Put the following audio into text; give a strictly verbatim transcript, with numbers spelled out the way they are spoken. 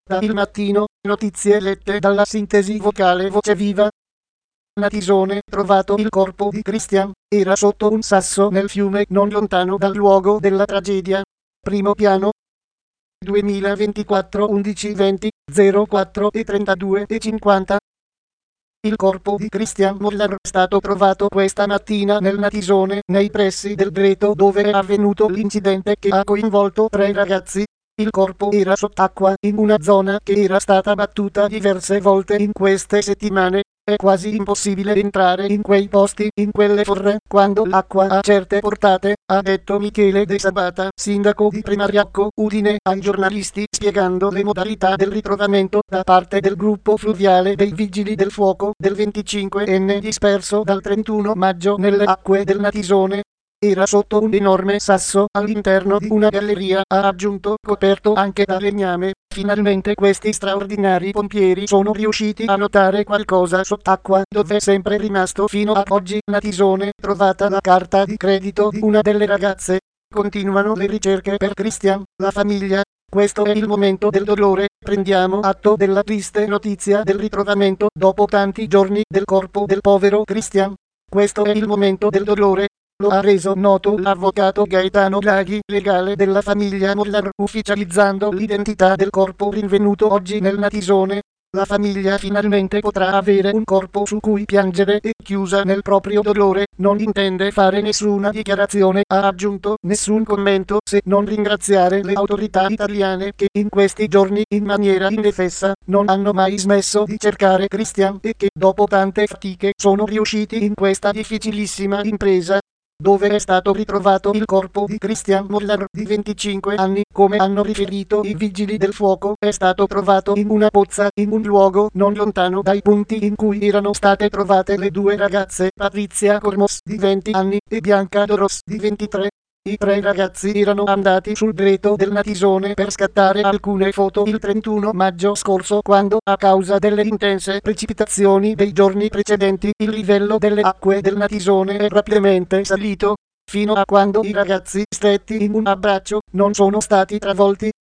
Da Il Mattino, notizie lette dalla sintesi vocale Voce Viva. Natisone, trovato il corpo di Christian, era sotto un sasso nel fiume non lontano dal luogo della tragedia. Primo piano. duemilaventiquattro undici venti zero quattro e trentadue e cinquanta. Il corpo di Christian Moller è stato trovato questa mattina nel Natisone, nei pressi del Greto dove è avvenuto l'incidente che ha coinvolto tre ragazzi. Il corpo era sott'acqua in una zona che era stata battuta diverse volte in queste settimane. È quasi impossibile entrare in quei posti, in quelle forre, quando l'acqua ha certe portate, ha detto Michele De Sabata, sindaco di Primariacco, Udine, ai giornalisti, spiegando le modalità del ritrovamento da parte del gruppo fluviale dei Vigili del Fuoco del venticinquenne disperso dal trentuno maggio nelle acque del Natisone. Era sotto un enorme sasso all'interno di una galleria, ha aggiunto, coperto anche da legname. Finalmente questi straordinari pompieri sono riusciti a notare qualcosa sott'acqua, dove è sempre rimasto fino ad oggi. Natisone, trovata la carta di credito di una delle ragazze. Continuano le ricerche per Christian, la famiglia. Questo è il momento del dolore, prendiamo atto della triste notizia del ritrovamento, dopo tanti giorni, del corpo del povero Christian. Questo è il momento del dolore. Lo ha reso noto l'avvocato Gaetano Laghi, legale della famiglia Moller, ufficializzando l'identità del corpo rinvenuto oggi nel Natisone. La famiglia finalmente potrà avere un corpo su cui piangere e, chiusa nel proprio dolore, non intende fare nessuna dichiarazione, ha aggiunto, nessun commento se non ringraziare le autorità italiane che in questi giorni, in maniera indefessa, non hanno mai smesso di cercare Christian e che, dopo tante fatiche, sono riusciti in questa difficilissima impresa. Dove è stato ritrovato il corpo di Christian Moller, di venticinque anni, come hanno riferito i vigili del fuoco, è stato trovato in una pozza, in un luogo non lontano dai punti in cui erano state trovate le due ragazze, Patrizia Cormos, di venti anni, e Bianca Doros, di ventitré. I tre ragazzi erano andati sul Greto del Natisone per scattare alcune foto il trentuno maggio scorso, quando, a causa delle intense precipitazioni dei giorni precedenti, il livello delle acque del Natisone è rapidamente salito, fino a quando i ragazzi, stretti in un abbraccio, non sono stati travolti.